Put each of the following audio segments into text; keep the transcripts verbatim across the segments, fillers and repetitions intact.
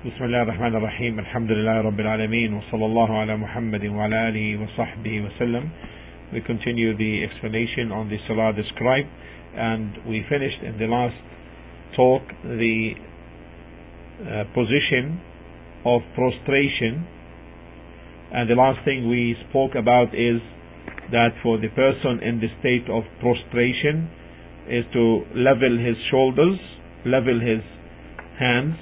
بسم الله الرحمن الرحيم الحمد لله رب العالمين وصلى الله على محمد وعلى آله وصحبه وسلم. We continue the explanation on the Salah described, and we finished in the last talk the uh, position of prostration, and the last thing we spoke about is that for the person in the state of prostration is to level his shoulders, level his hands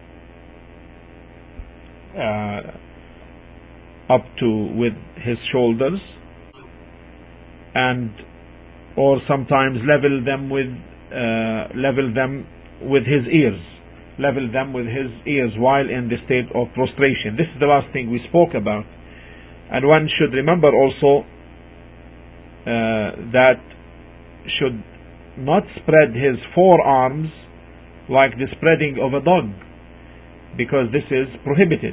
Uh, up to with his shoulders, and or sometimes level them with uh, level them with his ears, level them with his ears while in the state of prostration. This is the last thing we spoke about, and one should remember also uh, that should not spread his forearms like the spreading of a dog, because this is prohibited.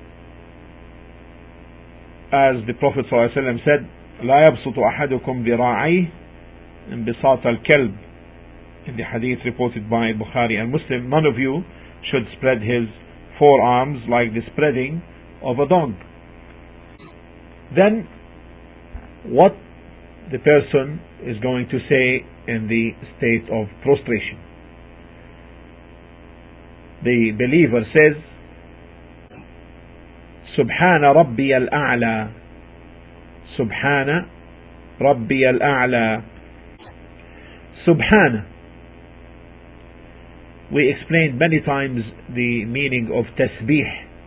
As the Prophet ﷺ said, لا يبسط أحدكم ذراعيه انبساط الكلب, in the hadith reported by Bukhari and Muslim. None of you should spread his forearms like the spreading of a dog. Then what the person is going to say in the state of prostration. The believer says, Subhana Rabbi al-A'la, Subhana Rabbi al-A'la. Subhana. We explained many times the meaning of tasbih.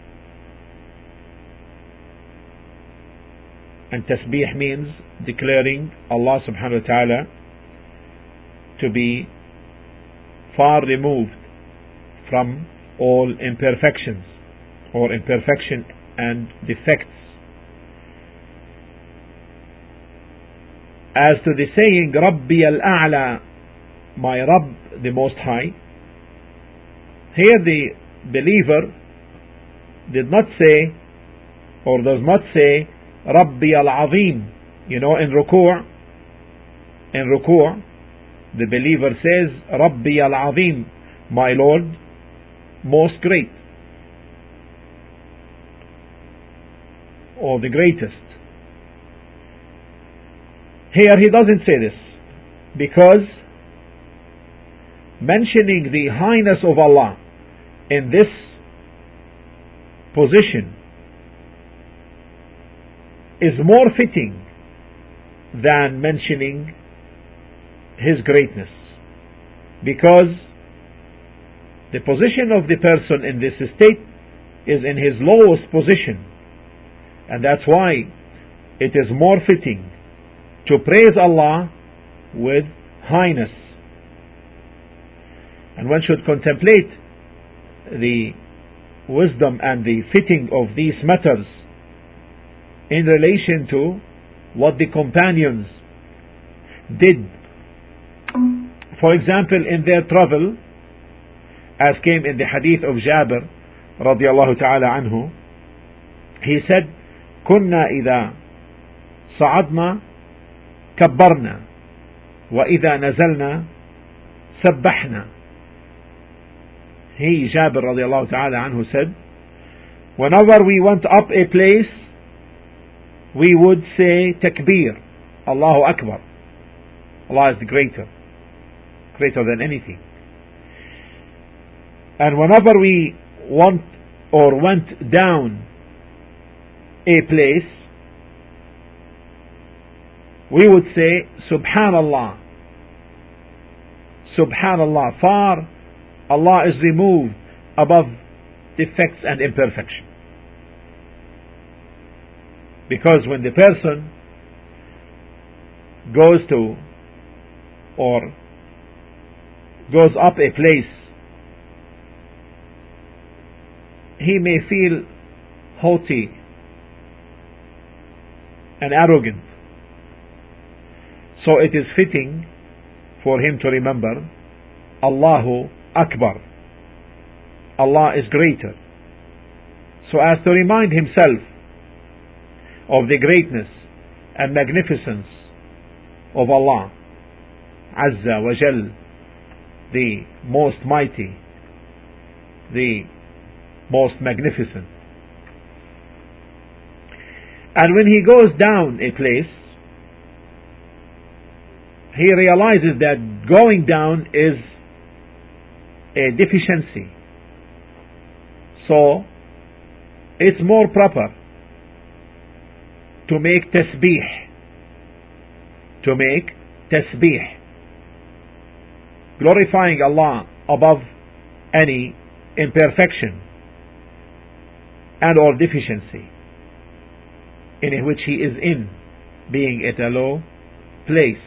And tasbih means declaring Allah subhanahu wa ta'ala to be far removed from all imperfections or imperfection and defects. As to the saying Rabbi al-A'la, my Rabb, the Most High, here the believer did not say or does not say Rabbi al-Azim. You know, in ruku' in ruku' the believer says Rabbi al-Azim, my Lord most great, or the greatest. Here he doesn't say this, because mentioning the highness of Allah in this position is more fitting than mentioning his greatness, because the position of the person in this state is in his lowest position, and that's why it is more fitting to praise Allah with highness. And one should contemplate the wisdom and the fitting of these matters in relation to what the companions did. For example, in their travel, as came in the hadith of Jabir radiallahu ta'ala anhu, he said, كنا إذا صعدنا كبرنا وإذا نزلنا سبحنا. He, Jabir radiallahu ta'ala anhu, said, whenever we went up a place, we would say takbir, Allahu Akbar. Allah is the greater, greater than anything. And whenever we want or went down a place, we would say Subhanallah, Subhanallah. Far Allah is removed above defects and imperfection. Because when the person goes to or goes up a place, he may feel haughty and arrogant. So it is fitting for him to remember Allahu Akbar, Allah is greater, so as to remind himself of the greatness and magnificence of Allah Azza wa Jal, the most mighty, the most magnificent. And when he goes down a place, he realizes that going down is a deficiency. So, it's more proper to make tasbih, to make tasbih, glorifying Allah above any imperfection and or deficiency in which he is in, being at a low place.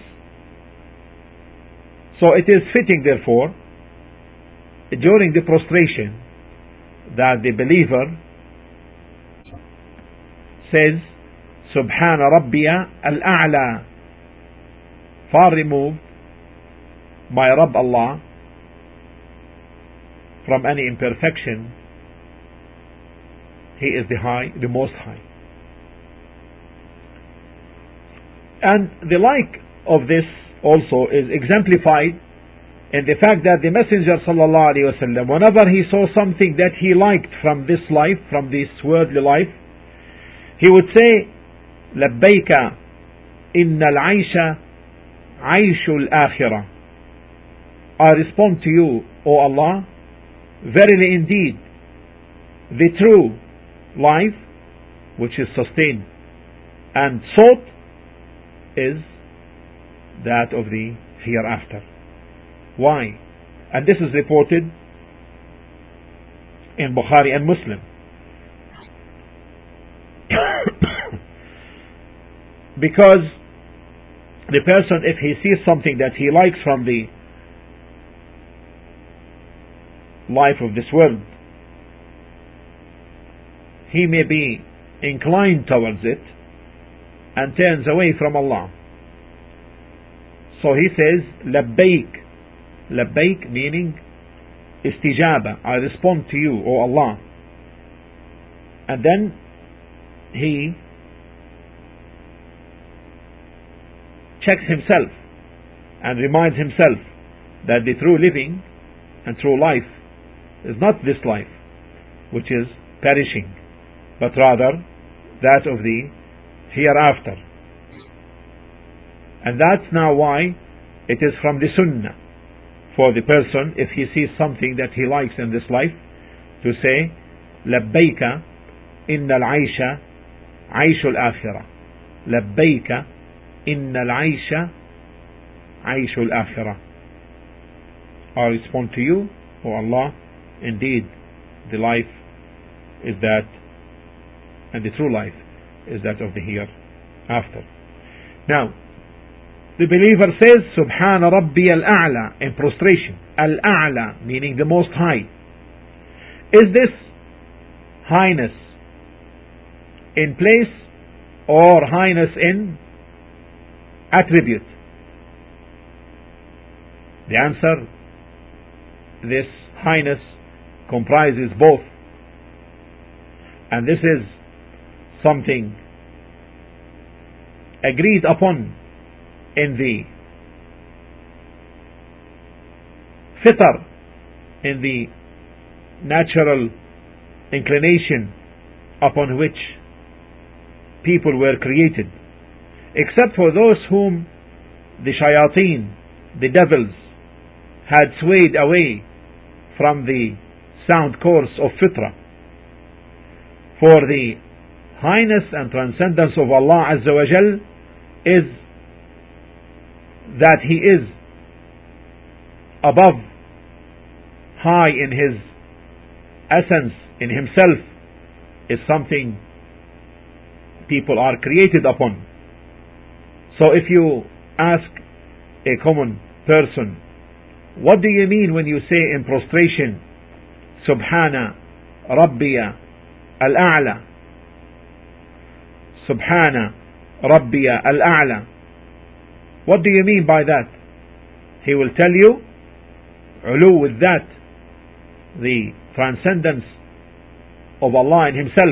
So it is fitting, therefore, during the prostration, that the believer says, Subhana Rabbiya al-A'la, far removed my Rabb Allah from any imperfection. He is the high, the most high. And the like of this also is exemplified in the fact that the Messenger sallallahu alaihi wasallam, whenever he saw something that he liked from this life, from this worldly life, he would say, Labbaika inna al-aisha aishul akhirah. I respond to you, O Allah, verily indeed, the true life, which is sustained and sought, is that of the hereafter. Why? And this is reported in Bukhari and Muslim. Because the person, if he sees something that he likes from the life of this world, he may be inclined towards it and turns away from Allah. So he says, Labbaik. Labbaik meaning istijaba. I respond to you, O Allah. And then he checks himself and reminds himself that the true living and true life is not this life, which is perishing, but rather that of the hereafter. And that's now why it is from the sunnah for the person, if he sees something that he likes in this life, to say, Labbaika inna al-aisha aishul akhirah. Labbaika inna al-aisha aishul akhirah. I respond to you, O Allah, indeed the life is that, and the true life is that of the hereafter. Now, the believer says, Subhana Rabbi al-A'la, in prostration. Al-A'la, meaning the most high. Is this highness in place or highness in attribute? The answer, this highness comprises both. And this is something agreed upon in the fitr, in the natural inclination upon which people were created, except for those whom the shayateen, the devils, had swayed away from the sound course of fitra. For the highness and transcendence of Allah Azza wa Jal is that He is above, high in His essence, in Himself, is something people are created upon. So if you ask a common person, what do you mean when you say in prostration, Subhana Rabbiya al-A'la? Subhana Rabbiya al-A'la. What do you mean by that? He will tell you, ulu with that, the transcendence of Allah in Himself.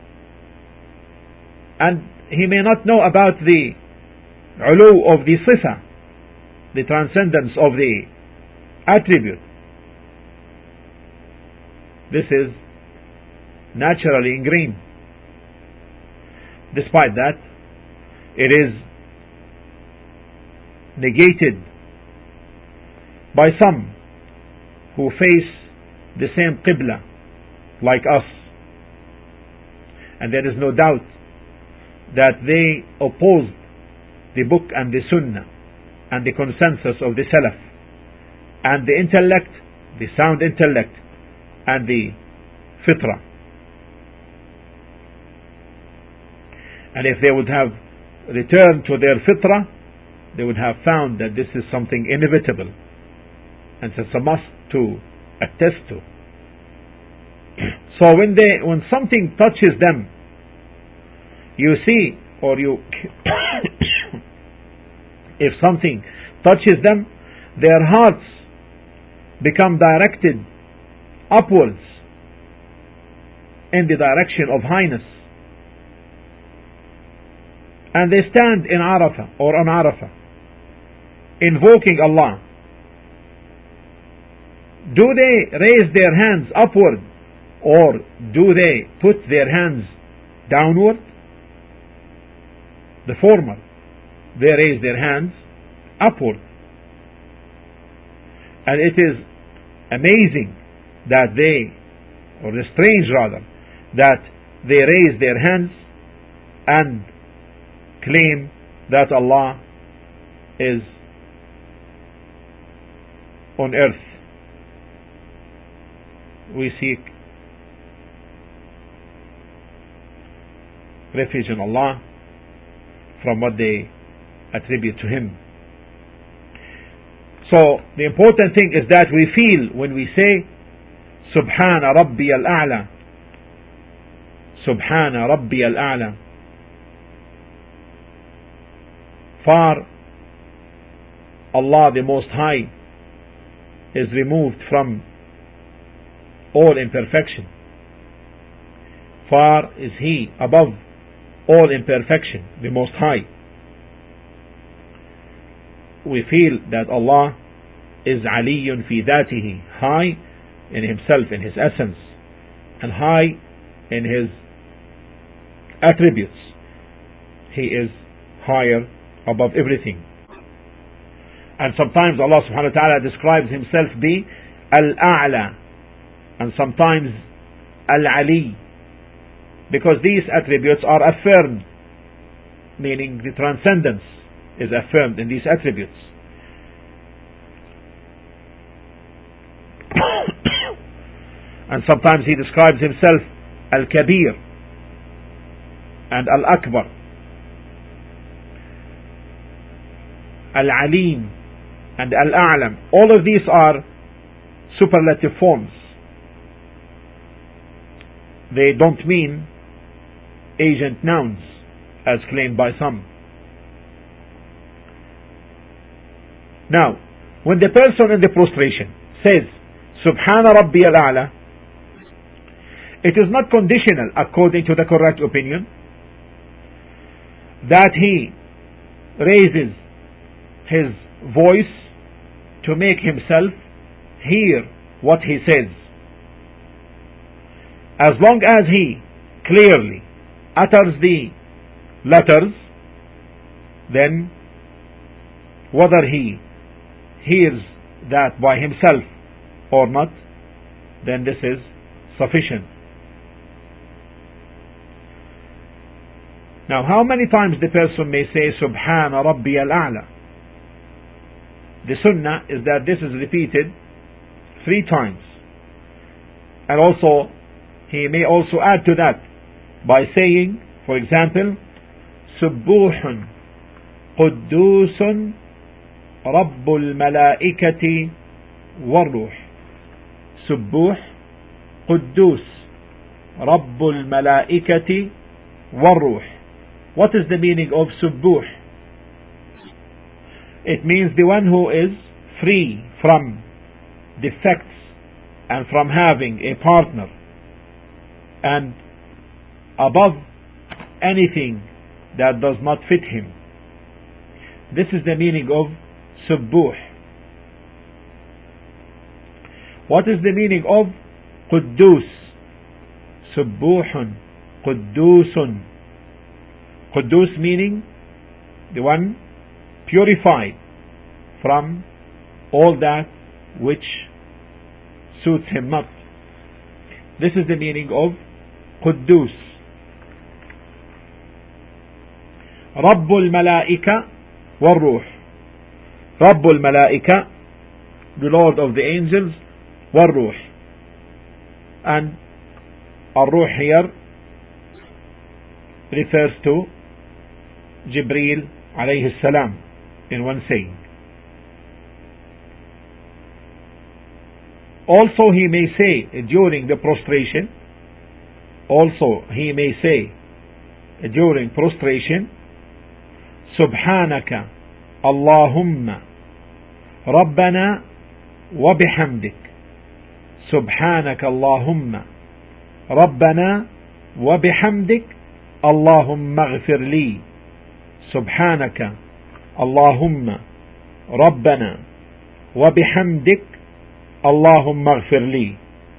And he may not know about the ulu of the sifa, the transcendence of the attribute. This is naturally ingrained. Despite that, it is negated by some who face the same Qibla like us, and there is no doubt that they opposed the book and the Sunnah and the consensus of the Salaf and the intellect, the sound intellect and the fitrah. And if they would have returned to their fitrah, they would have found that this is something inevitable and it's a must to attest to. So when they, when something touches them, you see, or you, if something touches them, their hearts become directed upwards in the direction of highness, and they stand in Arafah or on Arafah invoking Allah. Do they raise their hands upward, or do they put their hands downward? The former. They raise their hands upward. And it is amazing that they, or strange rather, that they raise their hands and claim that Allah is on earth. We seek refuge in Allah from what they attribute to Him. So the important thing is that we feel when we say Subhana Rabbi al-A'la, Subhana Rabbi al-A'la, far Allah the Most High is removed from all imperfection. Far is He above all imperfection, the Most High. We feel that Allah is Aliyun fi dhatihi, high in Himself, in His essence, and high in His attributes. He is higher above everything. And sometimes Allah subhanahu wa ta'ala describes Himself be Al-A'la, and sometimes Al-Ali, because these attributes are affirmed, meaning the transcendence is affirmed in these attributes. And sometimes He describes Himself Al-Kabir and Al-Akbar, Al-Alim and Al-A'lam. All of these are superlative forms. They don't mean agent nouns as claimed by some. Now, when the person in the prostration says Subhana Rabbi al-A'la, it is not conditional, according to the correct opinion, that he raises his voice to make himself hear what he says. As long as he clearly utters the letters, then whether he hears that by himself or not, then this is sufficient. Now, how many times the person may say Subhana Rabbi al-A'la? The sunnah is that this is repeated three times. And also, he may also add to that by saying, for example, Subbuhun Quddusun Rabbul Malaikati Warruh. Subbuh Quddus Rabbul Malaikati Warruh. What is the meaning of Subbuh? It means the one who is free from defects and from having a partner, and above anything that does not fit him. This is the meaning of Subbuh. What is the meaning of Quddus? Subbuhun, Quddusun. Quddus meaning the one purified from all that which suits him not. This is the meaning of Quddus. Rabbul Malaika wal-Ruh. Rabbul Malaika, the Lord of the angels, wal-Ruh. And Ar-Ruh here refers to Jibreel alayhi salam in one saying. Also he may say during the prostration, also he may say during prostration, Subhanaka Allahumma Rabbana wa bihamdik. Subhanaka Allahumma Rabbana wa bihamdik. Allahumma ghfir li. Subhanaka Allahumma Rabbana wa bihamdik. Allahumma ghfir li.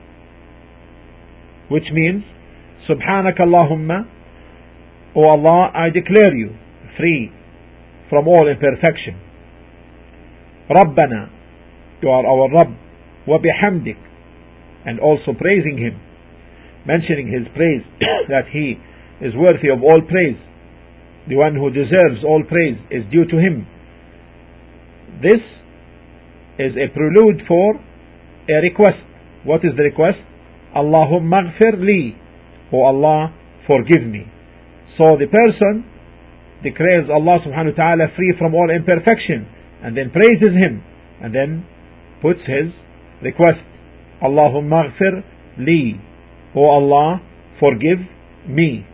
Which means, Subhanaka Allahumma, O Allah, I declare you free from all imperfection. Rabbana, you are our Rabb. Wa bihamdik, and also praising him, mentioning his praise, that he is worthy of all praise. The one who deserves all praise is due to him. This is a prelude for a request. What is the request? Allahumma ghfir li. O Allah, forgive me. So the person declares Allah subhanahu wa ta'ala free from all imperfection, and then praises him, and then puts his request. Allahumma ghfir li. O Allah, forgive me.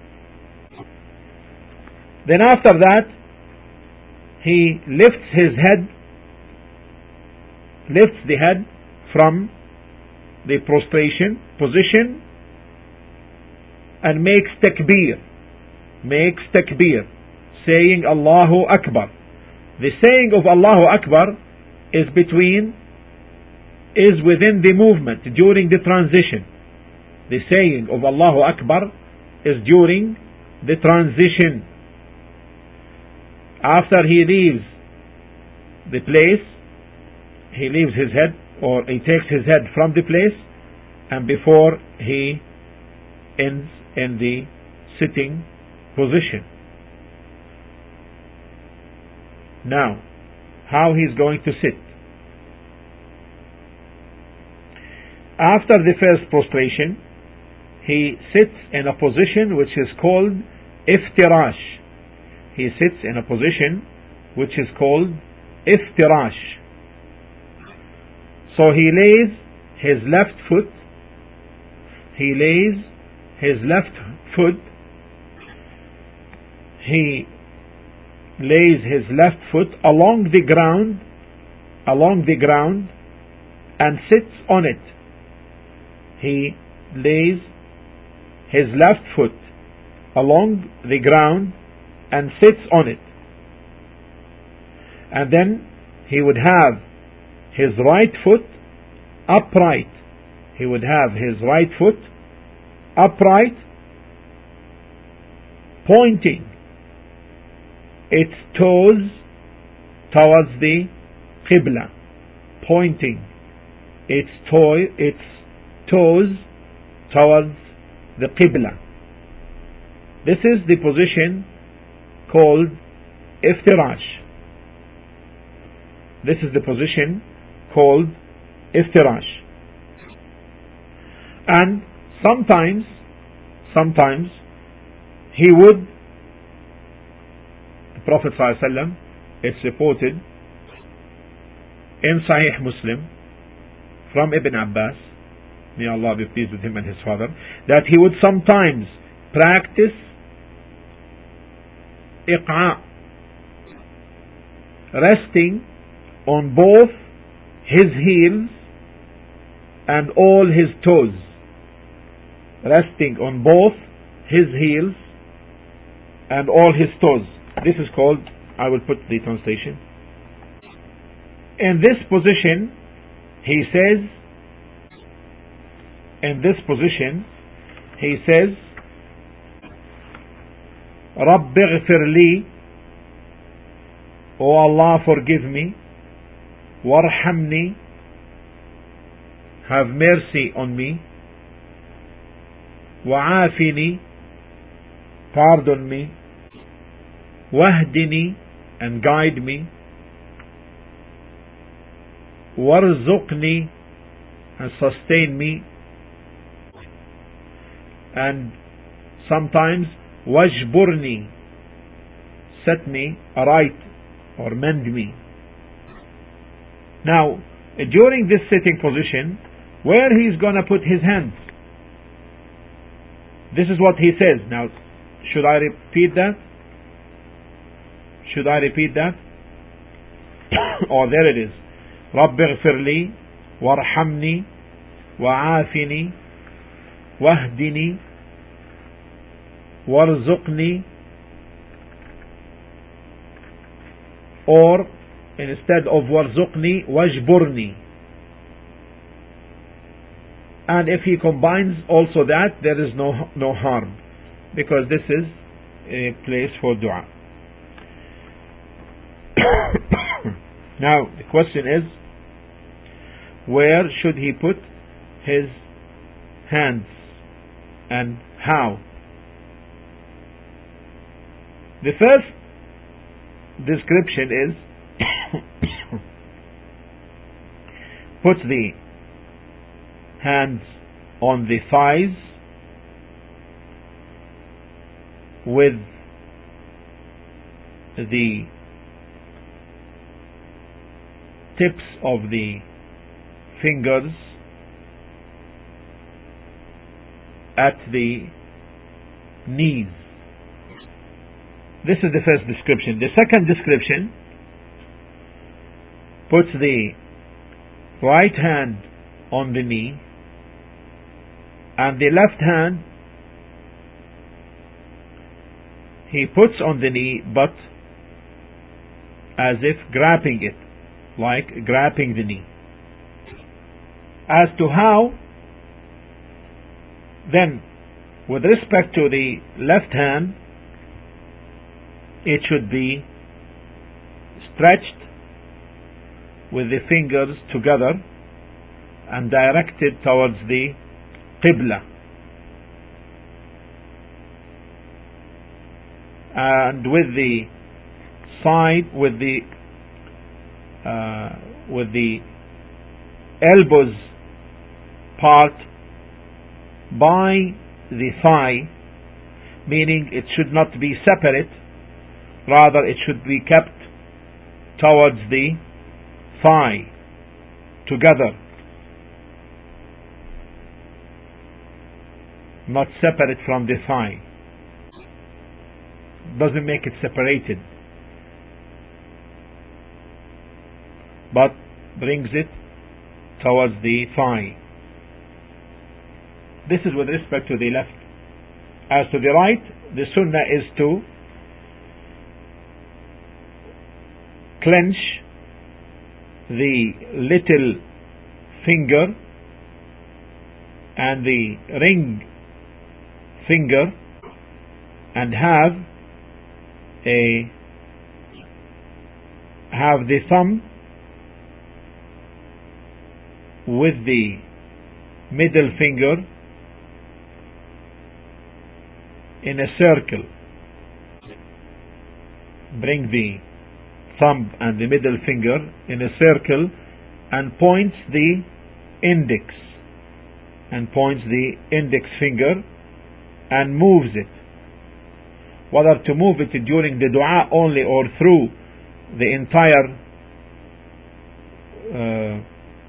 Then after that, he lifts his head, lifts the head from the prostration position and makes takbir, makes takbir, saying Allahu Akbar. The saying of Allahu Akbar is between, is within the movement, during the transition. The saying of Allahu Akbar is during the transition. After he leaves the place, he leaves his head, or he takes his head from the place, and before he ends in the sitting position. Now, how he's going to sit. After the first prostration, he sits in a position which is called iftirash. He sits in a position which is called iftirash. So he lays his left foot, he lays his left foot, he lays his left foot along the ground, along the ground, and sits on it. He lays his left foot along the ground and sits on it. And then he would have his right foot upright. He would have his right foot upright, pointing its toes towards the Qibla, pointing its toe, its toes towards the Qibla. This is the position called iftirash. This is the position called iftirash. And sometimes, sometimes he would, the Prophet ﷺ, it's reported in Sahih Muslim from Ibn Abbas, may Allah be pleased with him and his father, that he would sometimes practice iqa, resting on both his heels and all his toes, resting on both his heels and all his toes. This is called, I will put the translation. In this position, he says, in this position, he says, رَبِّ اغْفِرْ لِي, O Allah, forgive me, وَارْحَمْنِي, have mercy on me, وَعَافِنِي, pardon me, وَاهْدِنِي, and guide me, وَارْزُقْنِي, and sustain me, and sometimes وَاجْبُرْنِي, set me aright or mend me. Now, during this sitting position, where he is going to put his hands, this is what he says. Now, should I repeat that? Should I repeat that? Oh, there it is. رَبِّ اغْفِرْ لِي وَارْحَمْنِي وَعَافِنِي وَاهْدِنِي وَارْزُقْنِي, or instead of وَارْزُقْنِي, وَاجْبُرْنِي. And if he combines also that, there is no no harm, because this is a place for dua. Now the question is, where should he put his hands and how? The first description is put the hands on the thighs with the tips of the fingers at the knees. This is the first description. The second description puts the right hand on the knee and the left hand he puts on the knee, but as if grabbing it, like grabbing the knee. As to how, then with respect to the left hand, it should be stretched with the fingers together and directed towards the Qibla, and with the side, with the uh, with the elbows part by the thigh, meaning it should not be separate, rather it should be kept towards the thigh together, not separate from the thigh. Doesn't make it separated, but brings it towards the thigh. This is with respect to the left. As to the right, the sunnah is to clench the little finger and the ring finger and have a have the thumb with the middle finger in a circle. Bring the thumb and the middle finger in a circle and points the index and points the index finger and moves it. Whether to move it during the dua only or through the entire uh,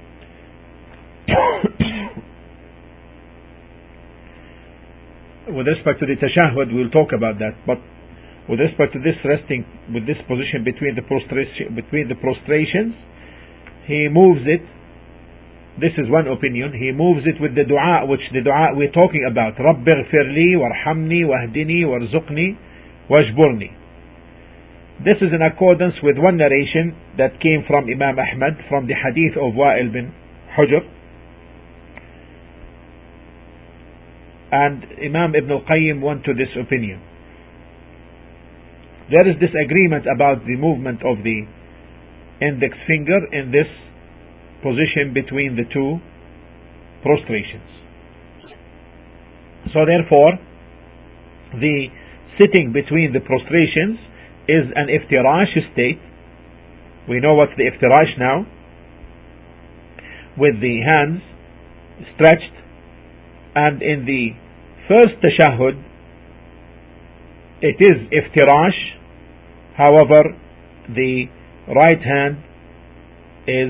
with respect to the tashahhud, we'll talk about that, but with respect to this resting with this position between the prostration between the prostrations, he moves it. This is one opinion. He moves it with the dua, which the dua we're talking about. رَبِّ اغْفِرْ لِي وَارْحَمْنِي وَاهْدِنِي وَارْزُقْنِي وَاجْبُرْنِي. This is in accordance with one narration that came from Imam Ahmad from the hadith of Wa'il bin Hujr. and Imam Ibn al-Qayyim went to this opinion. There is disagreement about the movement of the index finger in this position between the two prostrations. So therefore, the sitting between the prostrations is an iftirash state. We know what's the iftirash now, with the hands stretched, and in the first tashahhud it is iftirash. However, the right hand is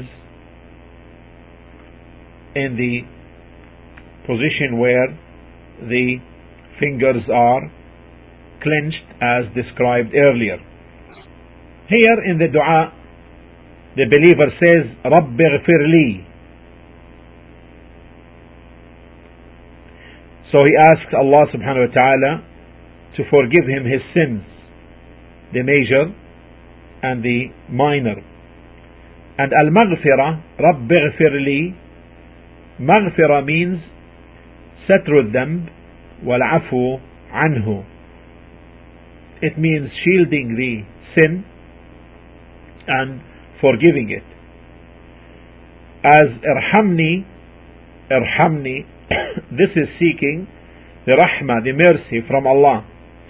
in the position where the fingers are clenched as described earlier. Here in the dua, the believer says, Rabbi ghfir li. So he asks Allah subhanahu wa ta'ala to forgive him his sins, the major and the minor. And al-maghfirah, Rabbi ghfir li, maghfirah means satru dhanb wal-afu anhu. It means shielding the sin and forgiving it. As irhamni, irhamni, this is seeking the rahmah, the mercy from Allah,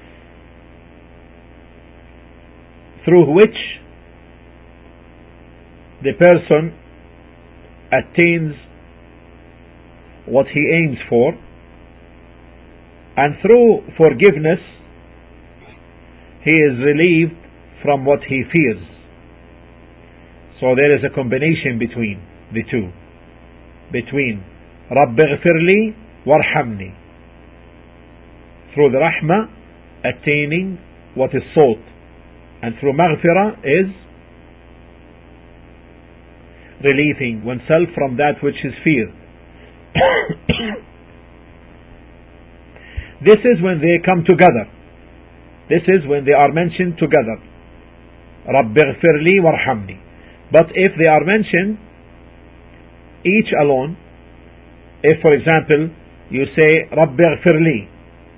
through which the person attains what he aims for, and through forgiveness he is relieved from what he fears. So there is a combination between the two, between Rabbi ghfirli warhamni, through the rahmah attaining what is sought, and through maghfirah is relieving oneself from that which is feared. This is when they come together. This is when they are mentioned together. Rabbi ghfirli warhamni. But if they are mentioned each alone, if for example you say Rabbi ghfirli,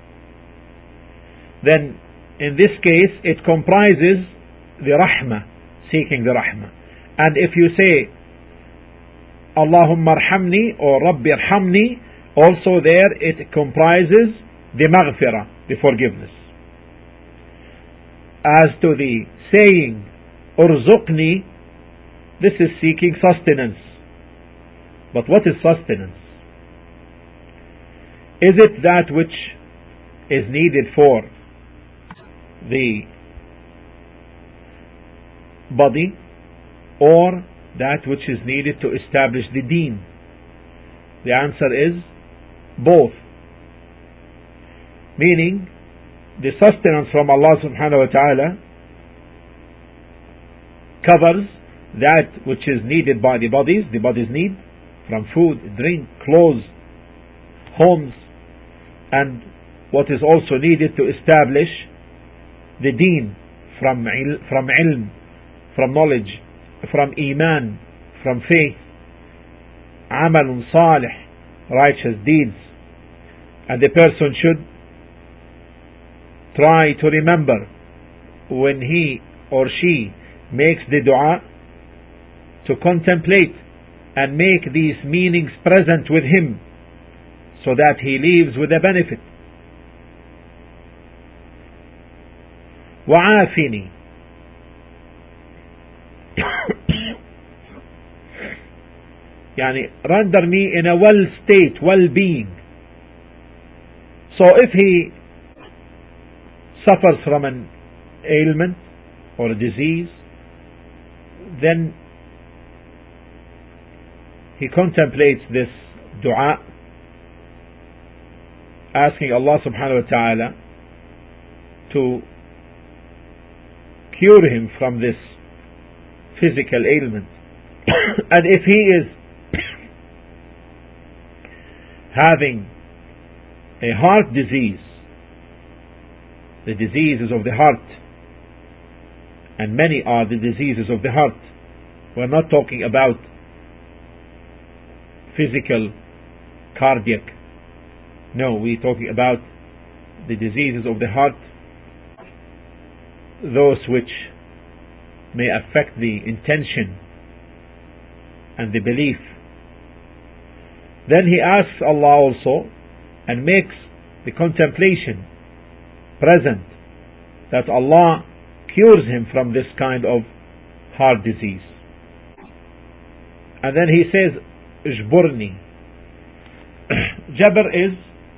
then in this case it comprises the rahmah, seeking the rahmah. And if you say Allahumma arhamni or Rabbi arhamni, also there it comprises the maghfirah, the forgiveness. As to the saying urzuqni, this is seeking sustenance. But what is sustenance? Is it that which is needed for the body, or that which is needed to establish the deen? The answer is both. Meaning, the sustenance from Allah subhanahu wa ta'ala covers that which is needed by the bodies, the bodies need, from food, drink, clothes, homes, and what is also needed to establish the deen, from il, from ilm, from knowledge, from iman, from faith, amalun salih, righteous deeds. And the person should try to remember when he or she makes the dua to contemplate and make these meanings present with him, so that he leaves with a benefit. وعافني, يعني render me in a well state, well-being. So if he suffers from an ailment or a disease, then he contemplates this dua, asking Allah subhanahu wa ta'ala to cure him from this physical ailment. And if he is having a heart disease, the diseases of the heart, and many are the diseases of the heart, we're not talking about physical cardiac No, we're talking about the diseases of the heart, those which may affect the intention and the belief. Then he asks Allah also and makes the contemplation present that Allah cures him from this kind of heart disease. And then he says, Jburni. Jabr is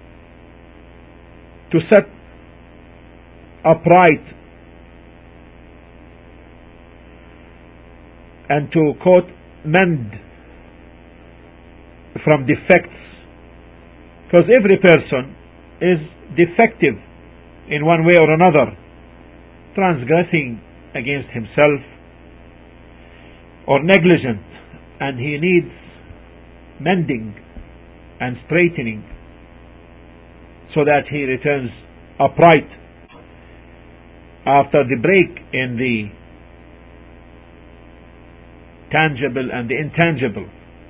to set upright, and to quote, mend from defects, because every person is defective in one way or another, transgressing against himself or negligent, and he needs mending and straightening so that he returns upright after the break in the tangible and the intangible.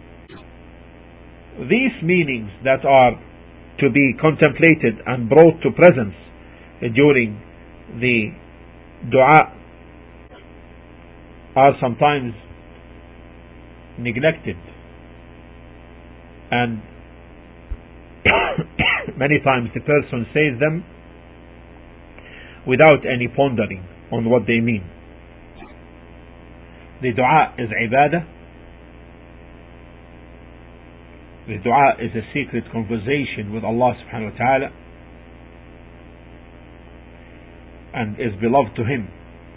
These meanings that are to be contemplated and brought to presence during the dua are sometimes neglected, and many times the person says them without any pondering on what they mean. The dua is ibadah. The dua is a secret conversation with Allah subhanahu wa ta'ala and is beloved to Him.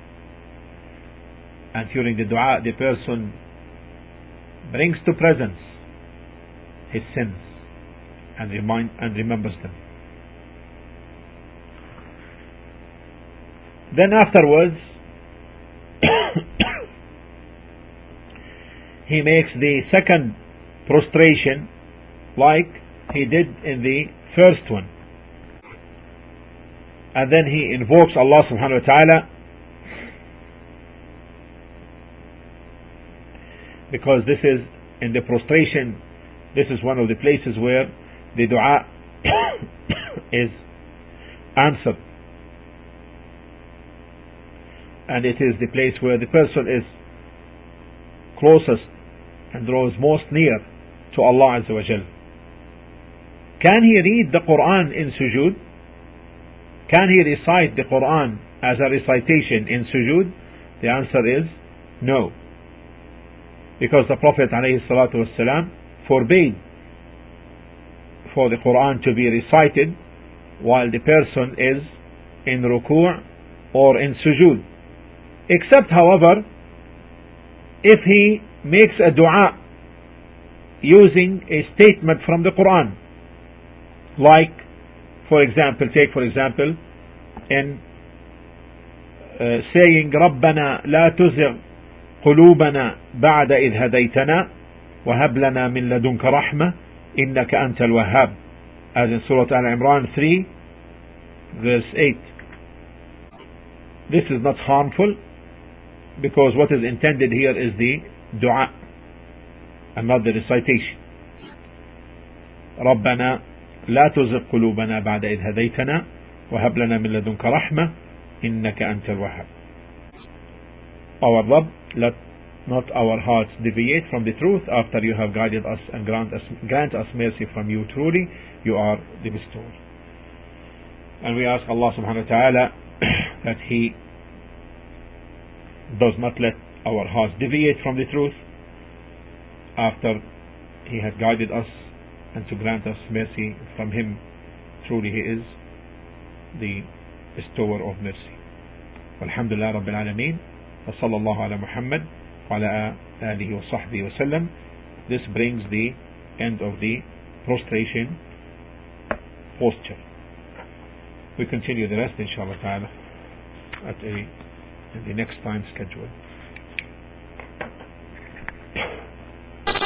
And during the dua, the person brings to presence his sins and remind and remembers them. Then afterwards he makes the second prostration like he did in the first one, and then he invokes Allah subhanahu wa ta'ala, because this is in the prostration, this is one of the places where the dua is answered, and it is the place where the person is closest and draws most near to Allah Azza wa Jal. Can he read the Quran in sujood? Can he recite the Quran as a recitation in sujood? The answer is no, because the Prophet ﷺ forbade for the Quran to be recited while the person is in ruku' or in sujood, except however if he makes a dua using a statement from the Quran, like for example, take for example in uh, saying ربنا لا تزغ قلوبنا بعد إذ هديتنا وهب لنا من لدنك رحمة إنك أنت الوهاب, as in Surah Al-Imran three verse eight. This is not harmful, because what is intended here is the dua and not the recitation. ربنا لا تزغ قلوبنا بعد إذ هديتنا وهب لنا من لدنك رحمة إنك أنت الوهاب. Our Rabb, let not our hearts deviate from the truth after you have guided us, and grant us, grant us mercy from you. Truly you are the bestower. And we ask Allah subhanahu wa ta'ala that He does not let our hearts deviate from the truth after He has guided us, and to grant us mercy from Him. Truly He is the bestower of mercy. Walhamdulillah Rabbil Alameen. Wa sallallahu ala Muhammad wa ala alihi wa sahbihi wa sallam. This brings the end of the prostration posture. We continue the rest inshallah ta'ala at a in the next time schedule.